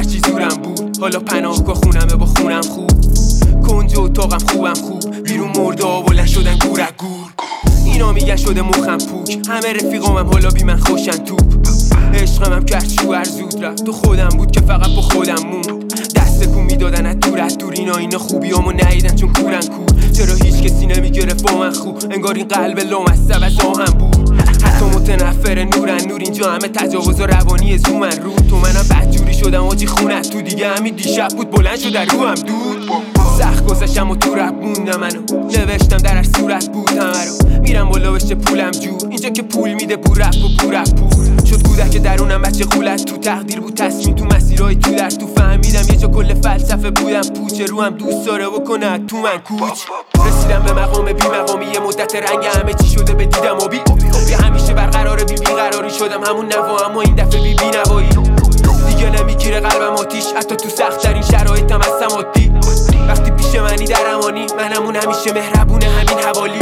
هرچی زورم بود. حالا پناهگاه خونمه با خونم خوب، کنج اتاقم خوب، بیرون مرده ها بلند شدن گورک گور. اینا میگن شده مخم پوک، همه رفیقامم حالا بی من خوشن توپ. عشقم هم کرد شوهر زود رفت، تو خودم بود که فقط با خودم موند. دست کو میدادن از دور اینا خوبیامو ندیدن چون کورن کور. چرا هیچ کسی نمیگرفت با من خوب، انگار این قلب لامصب از آهن بود. حتی متنفر نور اینجا همه تجاوز و روانی زومن رو. تو منم بدجوری شدم آجی خونت تو دیگه همین دیشب بود بلند شد در رو هم دود. سخت گذشتم و تو رب موندم، منو نوشتم در هر صورت بود همه رو. میرم بالا بشه پولم جور، اینجا که پول میده پور رپ و پور شد کودک درونم بچه خولت. تو تقدیر بود تصمیم، تو مسیرهای تو در تو فهمیدم یه جا کل فلسفه بودم پوچه. رو هم دوست داره بکنه تو من کوچ. رسیدم به مقام بی مقامی، یه مدت رنگ همه چی شده به دیدم و بی همیشه برقرار بیقراری شدم همون نوا، اما این دفعه بی نوایی. دیگه نمیگیره قلبم آتیش، حتی تو سخت ترین شرایطم هستم عادی. وقتی پیش منی در امانی، منمون همیشه مهربونه همین حوالی.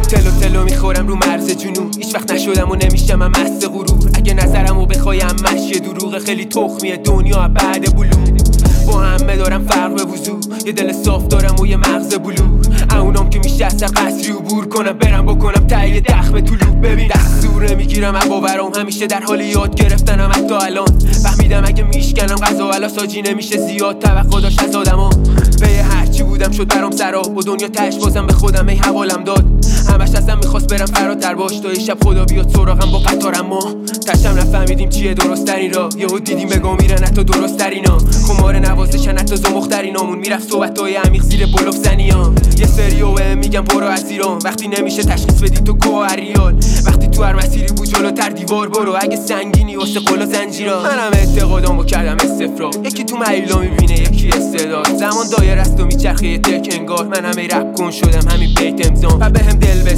تلو میخورم رو مرز جنون، هیچ وقت نشدم و نمیشم من مست غرور. اگه نظرمو بخوایم مشی دروغ، خیلی تخمیه دنیا بعد بلور. با همه دارم فرق به وضوح، یه دل صاف دارم و یه مغز بلور. اونام که میشه از قصری عبور کنم، برم بکنم تایید دخمه طلوع. ببین دستور نمیگیرم از باورام، همیشه در حال یاد گرفتنم حتی الان. فهمیدم اگه میشکنم غذا ولا ساجی نمیشه زیاد توقع داشت از آدما. به هرچی بودم شد برام سراب، با دنیا تش بازم به خودم ای حوالم داد. همش ازم میخواست برم فراتر باش، تا یه شب خدا بیاد سراغم با قطارم. ما تشم نفهمیدیم چیه درست ترین را، یهو دیدیم بگا میرن حتی درست ترینا. خمار نوازشن حتی زمخترینامون، میرفت صحبتای عمیق زیر بلوف زنیان. یه سریو میگم برو از ایران، وقتی نمیشه تشخیص بدی تو گوهریان. وقتی تو هر مسیری بود جلوتر دیوار برو، اگه سنگینی واسه قلا زنجیران. منم اعتقادامو کردم استفراغ، یکی تو معیلا میبینه یکی استعداد. زمان دایر است و میچرخه یه تک انگار، من همه رپ کن شدم همین بیت امضام. و بهم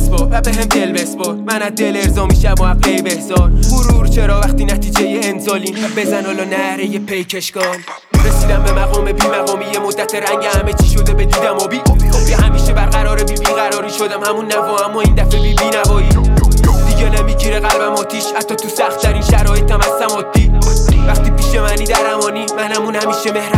دل بسپار، من از دل ارضا میشم و عقله بهزار. غرور چرا وقتی نتیجه انزالین، بزن حالا نهره یه پیکشکان. رسیدم به مقام بی مقامی، یه مدت رنگ همه چی شده به دیدم و بی همیشه برقرار بیقراری شدم همون نوا، اما این دفعه بی نوایی. دیگه نمیگیره قلبم آتیش، حتی تو سخت ترین شرایطم هستم عادی. وقتی پیش منی در امانی، منمون همیشه